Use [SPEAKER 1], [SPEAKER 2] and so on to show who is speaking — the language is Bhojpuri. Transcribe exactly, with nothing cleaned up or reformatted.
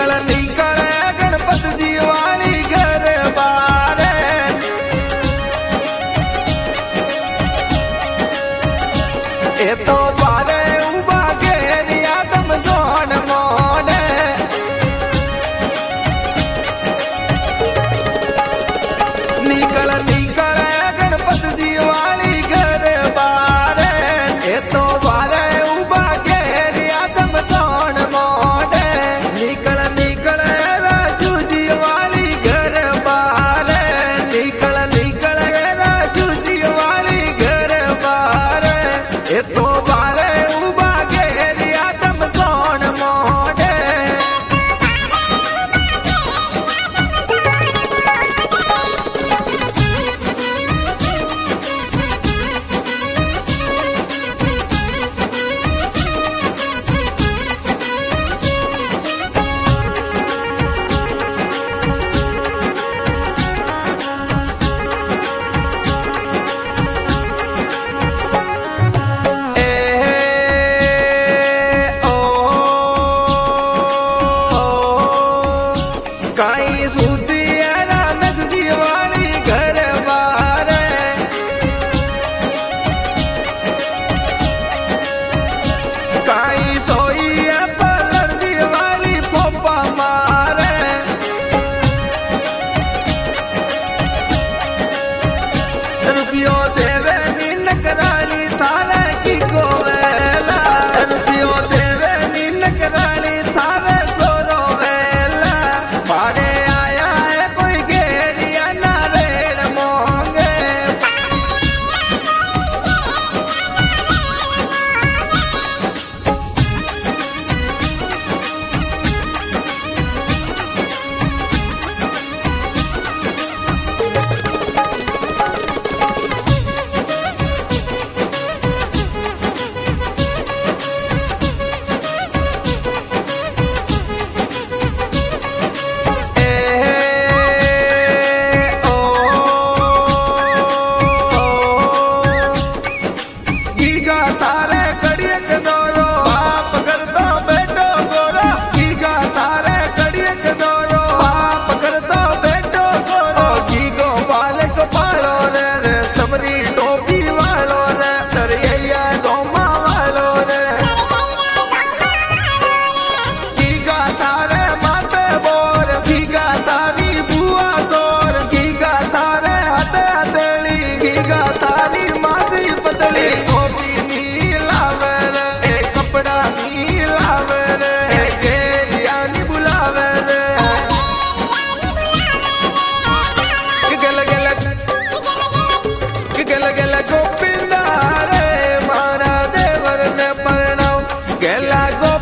[SPEAKER 1] निकल निकल गणपति जी वाली घर बारे ए तो बारे उबा घेरिया दम सोन मोने निकल निकल गणपति जी वाली घर बारे ए तो बारे उबा घेरिया दम सोन मोने निकल निकल राजू जी वाली घर बारे निकल निकल राजू जी वाली घर बारे ए तो बारे उबा घेरिया दम सोन मोने काई सूती रामद जी वाली घर बारे काई सोई पलर जी वाली फोपा मारे रुपियो देवे मीन कराली थाले की गोवेला रुपियो देवे मीन कराली थाले सोरो वेला मारे आया है कोई घेरिया नारेल मोंगे गोपिंदा रे मारा देवर ने परनाव गेला गो